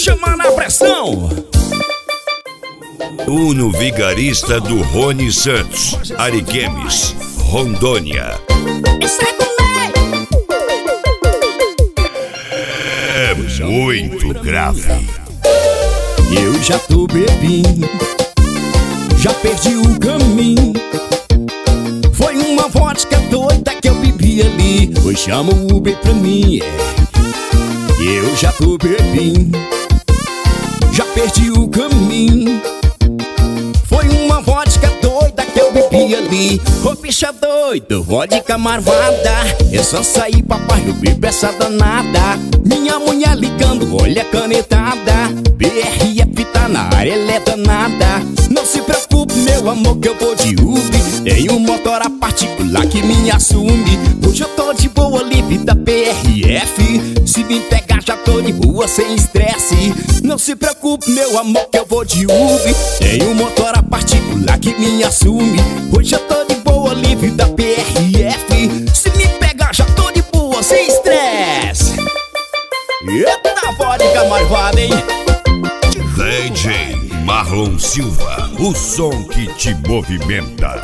chama na pressão. Uno Vigarista do Rony Santos, Ariquemes, Rondônia. É muito grave. Eu já tô bebinho, já perdi o caminho. Foi uma vodka doida que eu bebi ali. Hoje chama o Uber pra mim, Eu já tô bebinho, já perdi o caminho. Foi uma vodka doida que eu bebi ali. Ô bicha doido, vodka marvada. É só sair, papai, eu bebo essa danada. Minha mulher ligando, olha a canetada. BRF tá na área, ela é danada. Não se preocupe, meu amor, que eu vou de Uber. Tem um motor a particular que me assume. Hoje eu tô de boa, livre da PRF. Se me pegar já tô de boa, sem estresse. Não se preocupe, meu amor, que eu vou de Uber. Tem um motor a particular que me assume. Hoje eu tô de boa, livre da PRF. Se me pegar já tô de boa, sem estresse. Eita, vodka marvada, hein? DJ Marlon Silva, o som que te movimenta.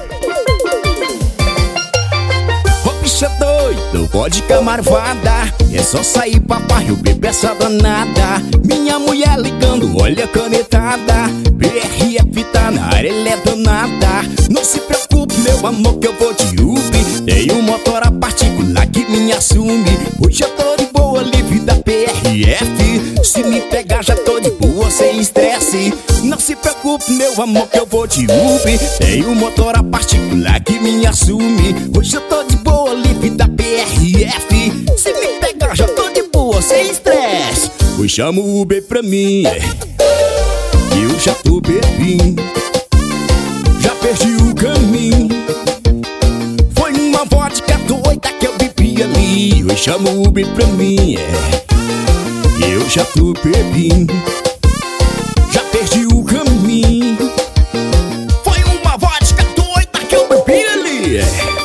Ô bicha doido, vodka marvada. É só sair, papai, eu bebo essa danada. Minha mulher ligando, olha a canetada. BRF tá na área, ela é danada. Não se preocupe, meu amor, que eu vou de Uber. Tem um motor a particular que me assume. Hoje eu tô de boa, livre da PRF. Se me pegar já tô de boa, sem estresse. Não se preocupe, meu amor, que eu vou de Uber. Tem um motor a particular que me assume. Hoje eu tô de boa, livre da PRF. Se me pegar já tô de boa, sem estresse. Hoje chama o Uber pra mim, Eu já tô bebinho, já perdi o caminho. Foi uma vodka doida que eu bebi ali. Hoje chama o Uber pra mim, Eu já tô bebinho, já perdi o caminho. Foi uma vodka doida que eu bebi ali.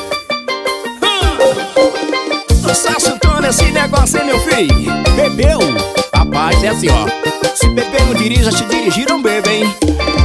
Tá sentando esse negócio, hein, meu filho? Bebeu? Rapaz, é assim, ó. Se beber não dirija, se dirigir não bebe, hein?